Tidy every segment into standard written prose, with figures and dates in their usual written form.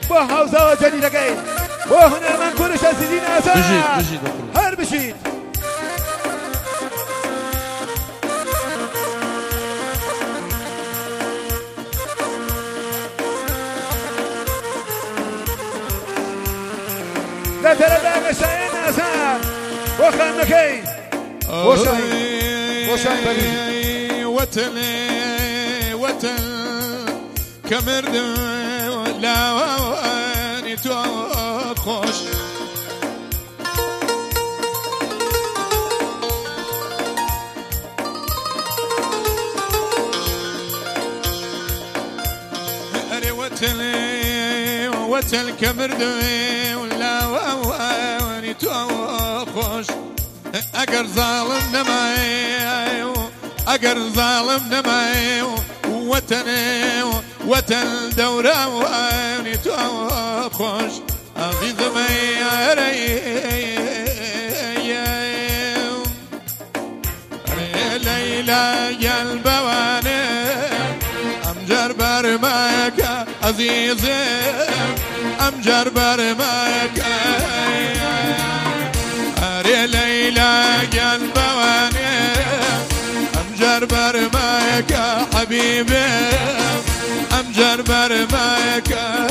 با حوزه و جدیدگی با هنرمند کورش عزیزی نظر بجید هر بشید در طرف اقشای نظر با خندکی بوشاين بني وتل كمرد لا واني خوش اري وتل كمرد لا واني خوش اگر ظالم نماي اگر ظالم نماي وتن دورة واني خوش عزيز ما ليلى يا البواني امجر برمك عزيز امجر برمك ليلى يا البواني امجر برمك حبيبي امجر برمك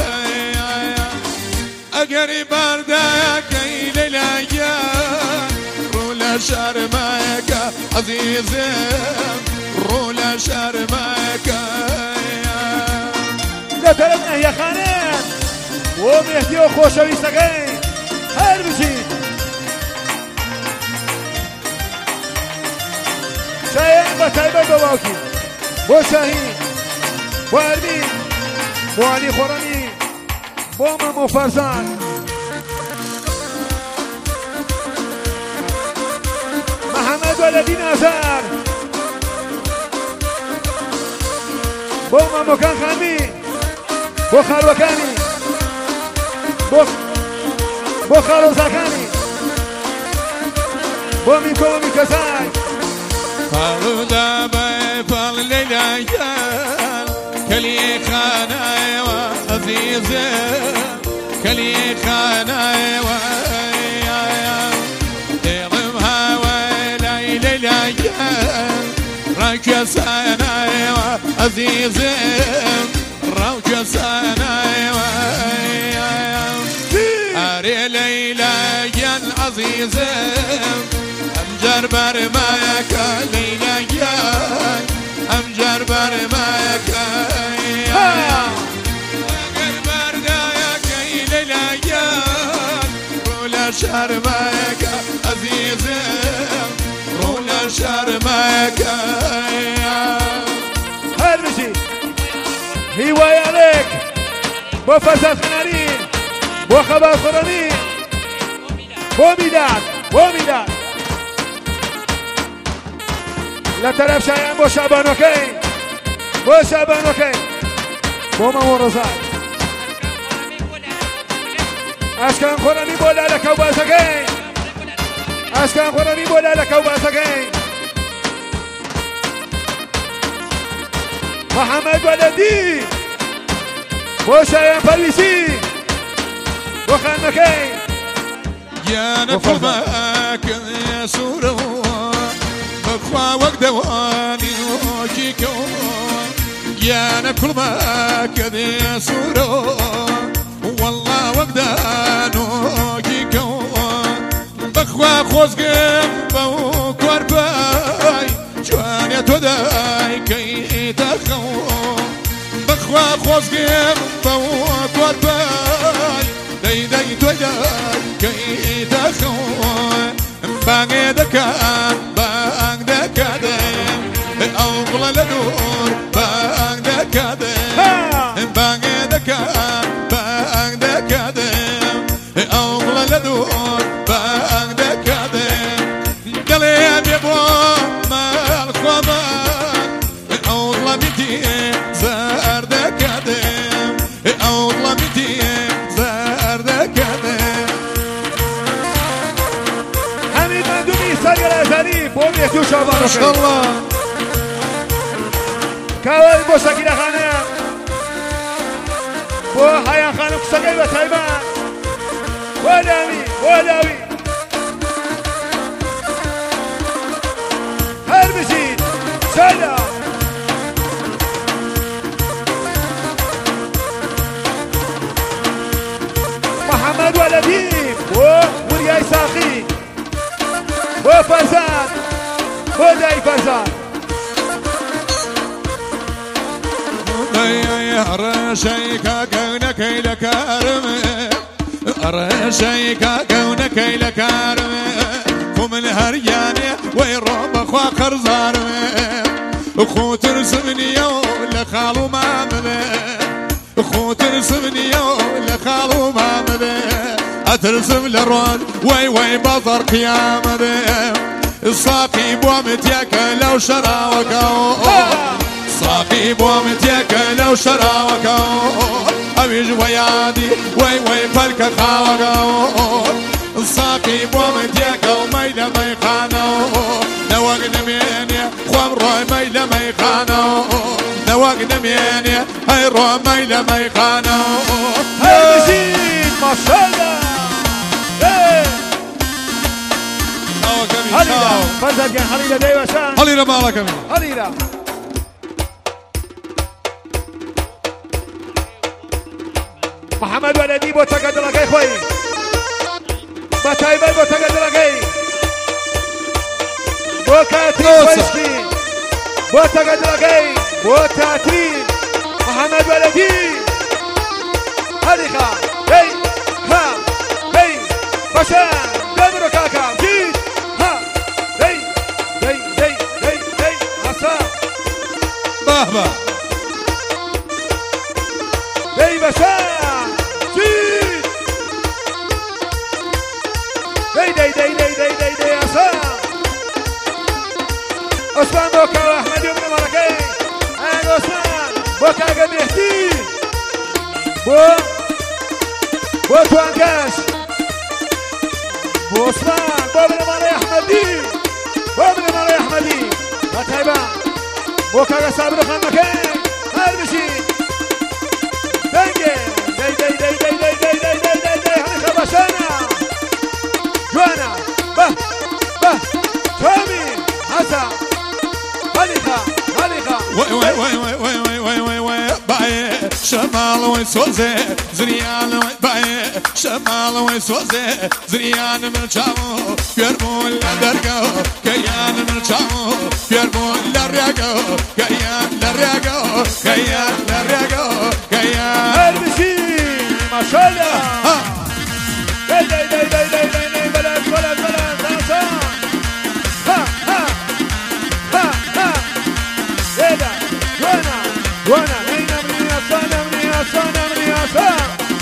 اقرب بردك ليلى يا رولا شرمك عزيزي رولا شرمك لا ترمنا يا خانان ومهدي وخوشوي سقين هر بشيد شايان بطيبه بواكي بو شاهين بو عربين بو علي خوراني بو مامو فرزان محمد ولدي نازار بو مامو كان خامي بو خالوكاني بو خالو زاكاني بو ميكو وميكساي فالو دابا فال ليلى كلي خاناي وعزيزي كلي خاناي ديرمها ولاي ليلى راكساناي وعزيزي راكساناي اري ليلى يا العزيزي امجر برمك ليلى يا امجر برمك رولا شرمك عزيزي رولا شرمك هرمشي هواية عليك بو فساد خنارين بو خبر خرانين بو ميداد لا طرف شايان بو شعبانوكي بو مامو رزاق اشكان خوراني بولا لك وباسكين اشكان خوراني بولا لك وباسكين محمد ولدي بو شايان باريسي بو خانكين يا نقلبك يا سورو بخوا وقدواني وكيكو يا نقلبك يا سورو والله وقدانو كيكو بخوا خوزقم بو كورباي جوان يا توداي كي تخو بخوا خوزقم بو كورباي داي توداي كي تخو باغي دكان باغ دكادم اوغلا لدور باغ دكادم باغي دكان باغ دكادم اوغلا لدور باغ دكادم قلبي يبو مال خوبان اوغلا بيتي زار دكادم اوغلا بيتي زار دكادم حميد مندوبي سريع الازهري بو مهدي وشعبانوكي ما شاء الله كاوي بو سكينة خانم بو حيان خانم سقي وتايبان ولامي ولاوي هربشين سلام محمد ولديم ورياي ساقي وفرزان وداي فرزان رشيكا كونك لكارم رشيكا كونك لكارم ومن هرياني ويروب اخوا قرزار اخو ترسمني لخالو مامله اخو ترسمني لخالو مامله اترسم للرول وي بطر قيامه الصاقي بومتيك لو شراوكو صاقي بومتيك لو شراوكو أبيج ويادي وي فلك خاوكو الصاقي بومتيك وميلة ميخانو نوقنا ميني خوام روي ميلة ميخانو نوقنا ميني هاي روي ميلة ميخانو هاي مزيد ما شاء الله هليلا فرزا كان هليلا دايما شان هليلا مالك امين هليلا محمد ولدي بوتاقد لكي خوي بتايبل بوتاقد لكي بوكاتين ويسكي بوتاقد لكي بوتاتين محمد ولدي هليخا هي ها هي بشان دمرو كاكا جيد ها هي عصا بابا هي بشان جيد هي عصا عثمان بوكا واحمد بن مركي انا عثمان بوكا قميحتي بو توانكاش عثمان بابن مالي احمدي بابن مالي احمدي وتايبان بوكا صابر خان مكان هرمشي دنجي دي هني خبشانا جوانا به تومي حسن هليخا وي باي شمال ويسوزي زريان باي شمال ويسوزي زريان من شامو بيرمو لدرقو كيان من شامو بيرمو لرقو كيان لرقو كيان لرقو كيان هرمشي ما شاء الله دي بلد ها ايدا جوانا مني أصانا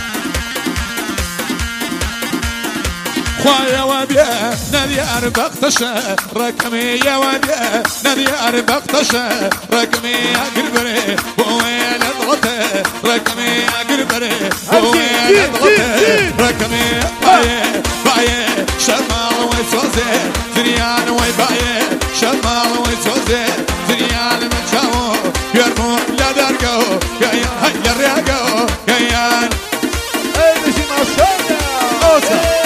خوايا وبيا نادي أربق تشا رقمي يا وبيا نادي أربق تشا رقمي أقربري ووين أضغطه رقمي أقربري ووين أضغطه رقمي بايه شمال ويسوزي زريان ويبايه شمال ويسوزي زريان من شامو يرمو لا درقو كيان هيا الرياقو كيان مشي ما شاء الله اوسع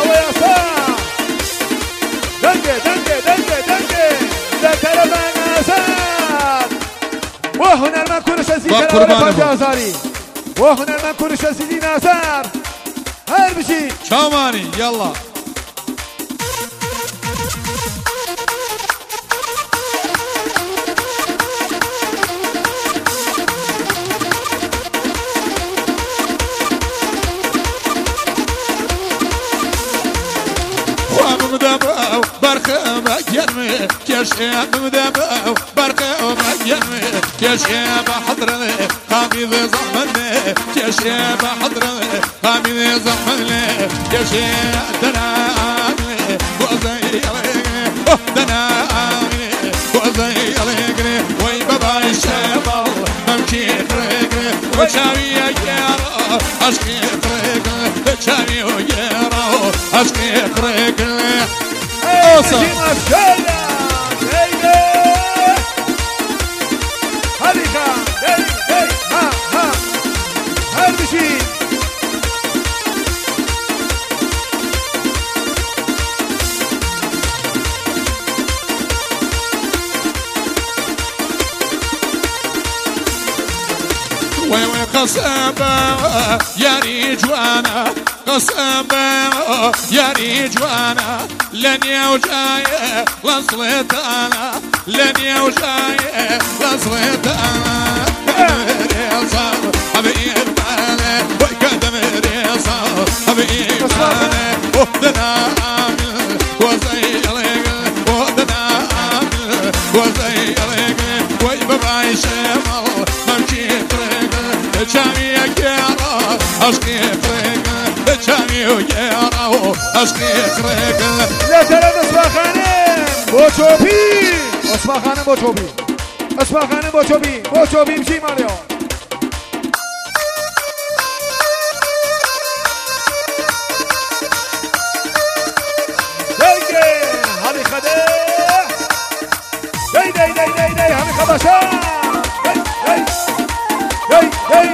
ذكر من أساد وهنا المنكور الشمسي وهنا المنكور الشمسي ناصر هربشي شاماني يلا مدابو برخه مجرمي كشياب مدابو برخه مجرمي كشياب حضرني خامي زحمني كشياب حضرني خامي زحمني كشياب دنامي وزي دنامي وزي عليقني وي بابا الشباب ممشي طريقني وشاوي يارو اشكي طريقني شاوي يارو اشكي طريقني اوصل قسم یاری جوانا قسم یاری جوانا لنیا و جایه وصلتانا لنیا و جایه وصلتانا رياضة حبيب ماله وقدم رياضة حبيب ماله وحدنا عامل وزي عليك وحدنا عامل وزي عليك ويبقى شمال ممشي طريق جامي كيرا أشكي طريق جامي كيرا أشكي طريق لا ترى اسمع خانم بوچوبی اسمع خانم بوچوبی اسمع خانم بوچوبی مشي ماريو هذه خده دي هذه خبشة دي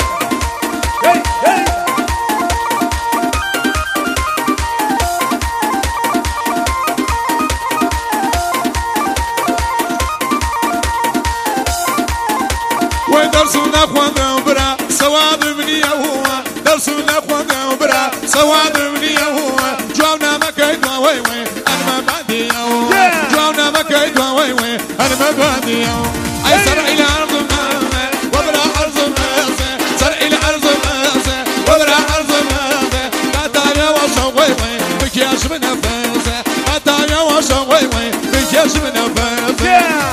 درسنا خوانده برا سواد مني هو درسنا خوانده برا سواد مني هو جوانا مكيد وي انا ما بعدي هو جوانا مكيد وي انا ما بعدي هو اي سرع الى ارض ما وبرا ارض ما سرع الى ارض ما وبرا ارض ما قطع وشوي بكياش من نفس قطع وشوي بكياش من نفس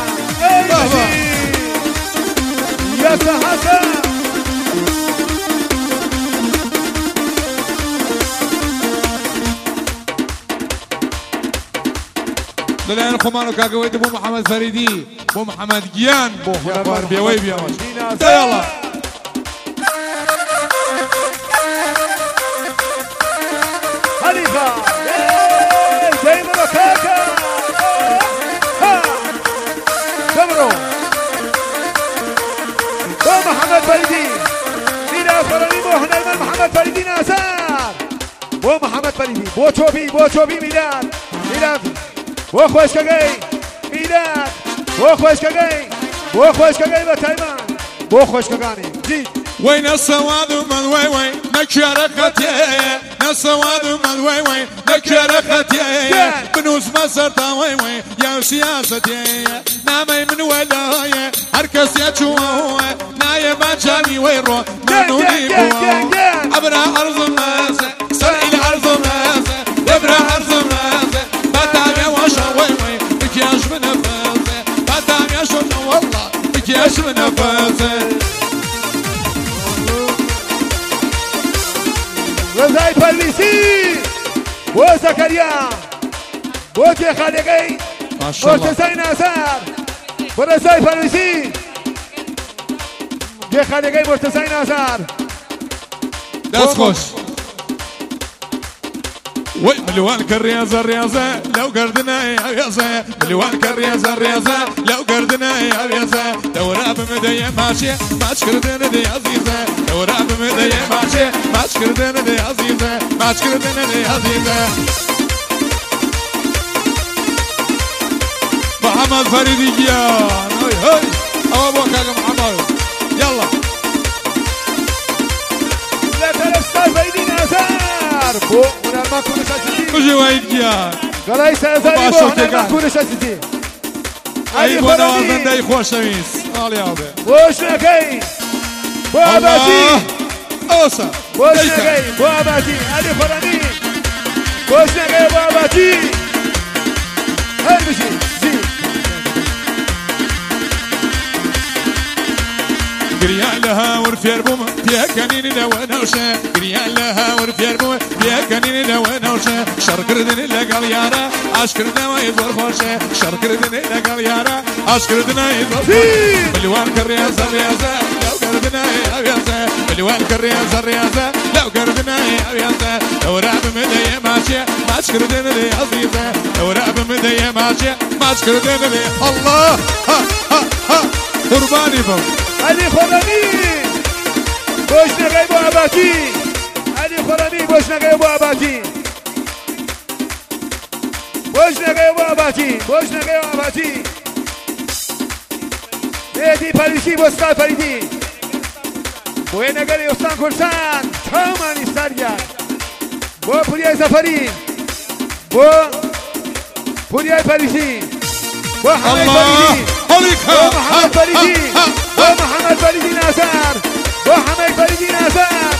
يا حسن دلائل خمانو كاكويت بو محمد فريدي بو محمد جيان بو خبر بيوي بيوي يلا خليفة زي ما كاكا دمرو بو محمد فريدي ميلاد فراني بو هنرمن محمد فريدي ناصر بو محمد فريدي بو چوبي ميلاد بو خوشكاگي ميلاد بو خوشكاگي بتايمان بو خوشكاگاني زيد وين السواد من وي نكرختي السواد من وي نكرختي بنوس مصر وي يا سياستي نامي من ولايه هركس يشوه نايم جاني ويرو نوني بو ابرا ارض الناس سرعي ارض الناس ابرا ارض الناس بتابع وشوي بكياش من نفسي بتابع شو والله بكياش من نفسي رضای پرویزی بو زکریا بو که خالقی مرتضی ناصر بو رضای پرویزی که خالقی مرتضی ناصر دست خوش وي ملوان كالرياضة الرياضة لو قردنا يا رياضة ملوان كالرياضة الرياضة لو قردنا يا رياضة دورا بمدية ماشية ما تشكردنا دي عزيزة دورا بمدية ماشية ما تشكردنا دي عزيزة ما تشكردنا دي عزيزة محمد فريدي جيان هاي أبوك يا محمد يلا لا تنسى فريدي ناصر بو هنرمن كونش هستی کجی وید گیان گلای سازاری بو هنرمن کونش هستی ای بو نوازنده خوش نویس آلی آبه بوش نکی بو عباسی اوسا بوش نکی بو عباسی علی فرانی بوش نکی بو عباسی هل بشی زی قريان لها ورفير بوم فيها كنين لوانا وشا قريان لها ورفير بوم فيها كنين لوانا وشا شركردن لقال يارا اشكردنا ويدور خوشا شركردن لقال يارا اشكردنا يدور خوشا ملوان كالرياضة الرياضة لو قردنا يا رياضة ملوان كالرياضة الرياضة لو قردنا يا رياضة لو راب مدية ماشية ما تشكردن لي عزيزة لو راب مدية ماشية ما تشكردن لي الله ها ها ها قرباني بم علی خورمی بوش نگی بو عباسی علی خورمی بوش نگی بو عباسی بوش نگی بو عباسی بوش نگی بو عباسی مهدی پریشی بستان فریدی بۆ نەگەری ئۆستان کورسان چاومانی سەرگیان بۆ پوریای زەفەری بۆ پوریای پەریزی بۆ حەمەد پەریزی بۆ محەممەد پەریزی بۆ محەممەد پەریزی نازار بۆ حەمەد پەریزی نازار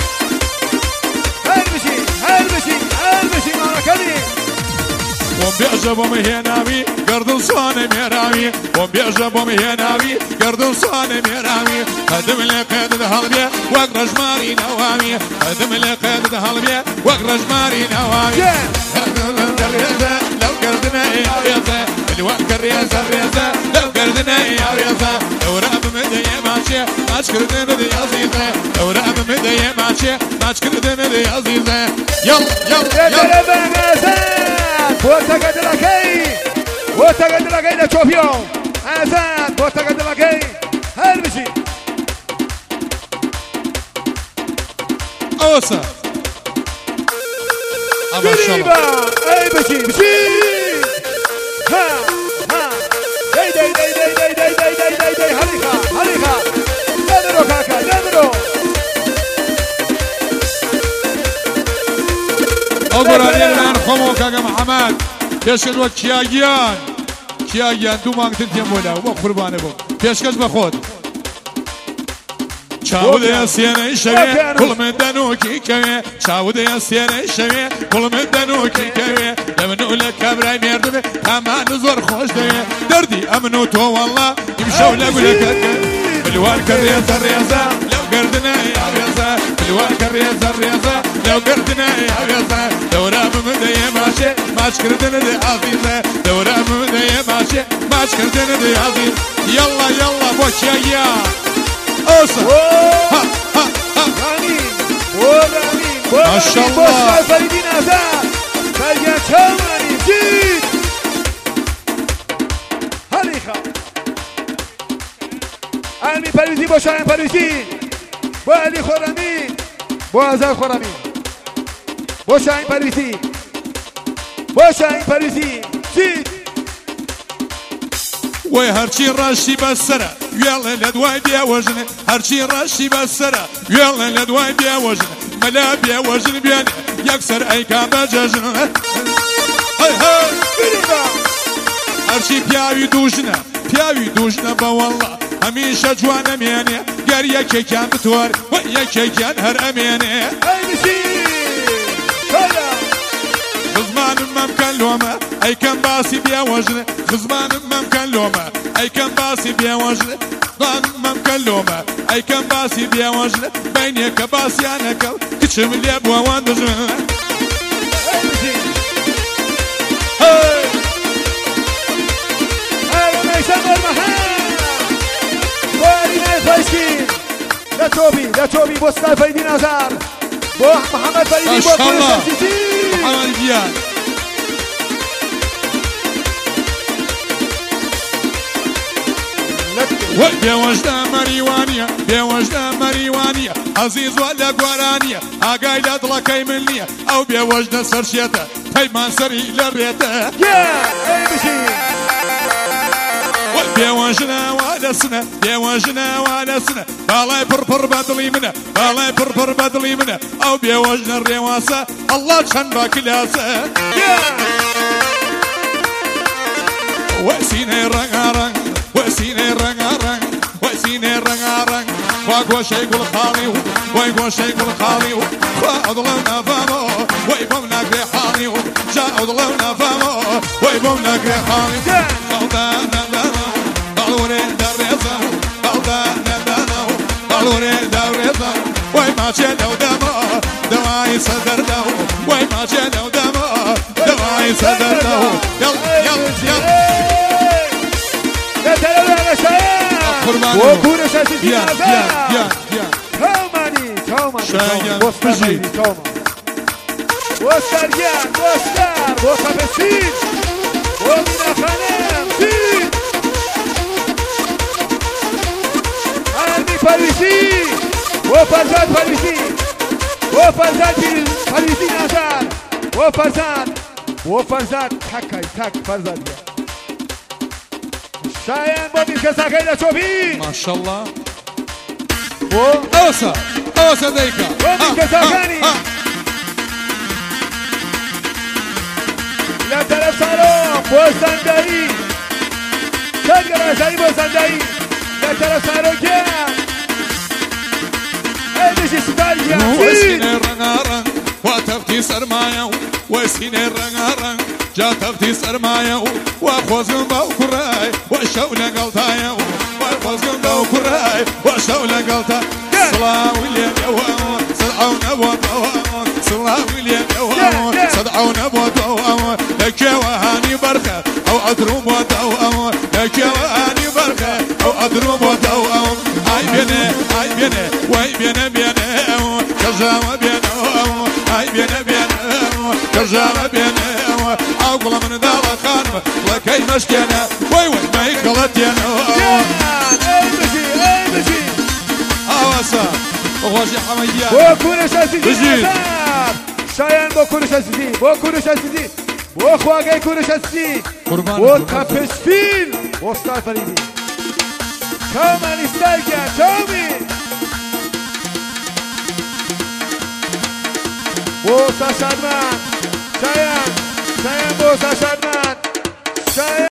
هەر بشی ماڵەکەنی بۆم بێژە بۆم هێناوی گردن سوانە مێراوی بۆم بێژە بۆم هێناوی گردن سوانە مێراوی قەدم لێ قێدت هەڵبێ وەک ڕژماری نەواوی قەدم لێ قێدت هەڵبێ وەک ڕژماری نەواوی ڕێزە لەو گردنە ڕێزە لوەکە ڕێزە ڕێزە لەو گردنە ڕێزە ئەورە بمدەیە ماچێ ماچکردن بدەی عەزیزە ئەورە بمدەیە ماچێ ماچکردن بدەی عەزیزە یەڵ بۆ تەگەدڵەکەی لە چۆپیۆ ئازاد بۆ تەگەدڵەکەی هەر بشی ئەوەسە گریبە ئەی بشی ها دەی هەڵیخا دەبرۆ کاکە دەبرۆ ئەو گۆرانیێنان خۆمەوە کاکە محەممەد پێشکەش وەک کیاگیان دوو مانگتن تێم بۆ لاو وە قوربانە بۆ پێشکەش بە خۆت چاودەیە سێنەی شەوێ کوڵمت دەنوکی کەوێ چاودەیە سێنەی شەوێ کوڵمت دەنوکی کەوێ لە من و لە کابرای مێردبێ تامان زۆر خۆش دەوێ دەردی ئەمن و تۆ وەڵڵا ئیمشەو لە گولەکەتکە بلوارکە ڕێزە ڕێزە لەو گردنە ڕێزە بلوارکە ڕێزە ڕێزە لەو گردنە ڕێزە دەورە بمدەیە ماشێ ماچکردنە دێ عەزیزە دەورە بمدەیە ماشێ ماچکردنە دێ عەزیز یەڵڵا بۆ کیاگیا اوسا ما شاء الله فريدين ازاد فريد شاماني جيد هريخا علمي فريدي بو شاين فريدي بو علي خرمي بو ازاد خرمي بو شاين فريدي جيد وای هەرچی ڕاشی بەسەرە وێڵێ لە دوای بێوەژنە هەرچی ڕاشی بەسەرە وێڵێ لە دوای بێوەژنە مەلا بێوەژن بێنێ یەکسەر ئەیکا بەجەژن هەرچی پیاوی دوژنە بەوەڵڵا هەمیشە جوانە مێنێ گەر یەکێکیان بتوار وە یەکێکیان هەر ئەمێنێ خزمانم مەمکەن لۆمە ئەیکەم باسی بێوەژنە خزمانم مەمکەن لۆمە ئەیکەم باسی بێوەژنە خزمانم مەمکەن لۆمە ئەیکەم باسی بێوەژنە بینێکە باسییانەکە کچم لێ بووەوان دژمە لە تۆبی بۆ ستای فەریدی نازار بۆ محەممەد فەریدی بۆ محەممەد گیان بێوەژدە مەریوانیە عەزیز وە لە گوارانیە ئاگای لە دڵەکەی من نییە ئەو بێوەژدە سەرشێتە پەیمان سەری لە ڕێتە بێوەژنەوە لەسنە باڵای پڕپڕ بەدڵی منە ئەو بێوەژنە ڕێواسە ئەڵڵا چەند با کلاسە وەسینەی ڕەنگاڕەنگ وا گۆشەی گوڵخاڵی و وای گۆشەی گوڵخاڵی و خوا ئەدڵەو نافامۆ وای بۆم ناگرێ حاڵی و جا ئەدڵەو نافامۆ وای بۆم ناگرێ حاڵی بەڵدا نەدانە بەڵورێ دەڕێزە بەڵدا نەدانە و بەڵورێ دەڕێزە وای ماچێ لەو دەمە دەوای سەدەردە و وای ماچێ لەو دەمە دەوای سەدەردە و یەڵ وكون شاشتي توماني وستار وستار وصفشين ومن خانم زين علمي فريسي وفرزاد فريسي نازار وفرزاد تك فرزاد شاين بابي كساكي لشوفي ما شاء الله اوسا ديكا ومن كساكاني لا طرف سارو بوسنداي شجرة زي بوسنداي لا طرف سارو كيا هذا ستايل وسيني رنارن وتفتي سرمايا وسيني رنارن جا تفتي سرمايا وخوزن باوكراي وشولة قلطايا وخوزن باوكراي وشولة قلطا صلاة وليا دوام صدعونا بوضوام صلاة وليا دوام صدعونا بوضوام لك وهاني برخة أو أضرب بوضوام لك وهاني برخة أو أضرب بوضوام هاي بينا واي بينا كرجاوة بينا هاي بينا كرجاوة بينا أقول من دار خانم لكي مشكنا وي ما يخلط يا اوسا وغوشي حميديان وكورش اسيدي شايان بكورش اسيدي بكورش اسيدي وخواجي كورش اسيدي وكابسفيل وستار فريدي كمان استايكا تومي بوسا شادمان شايان بوسا شادمان شايان